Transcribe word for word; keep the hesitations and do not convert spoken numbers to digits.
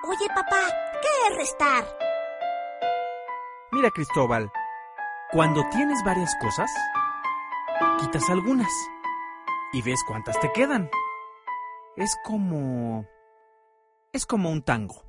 Oye, papá, ¿qué es restar? Mira, Cristóbal, cuando tienes varias cosas, quitas algunas y ves cuántas te quedan. Es como... es como un tango.